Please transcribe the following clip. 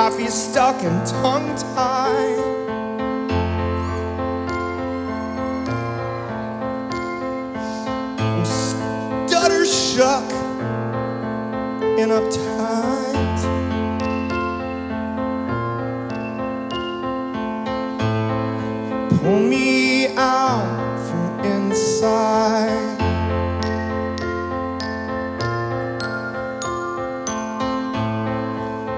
I feel stuck and tongue-tied. I'm stutter shook and uptight. Pull me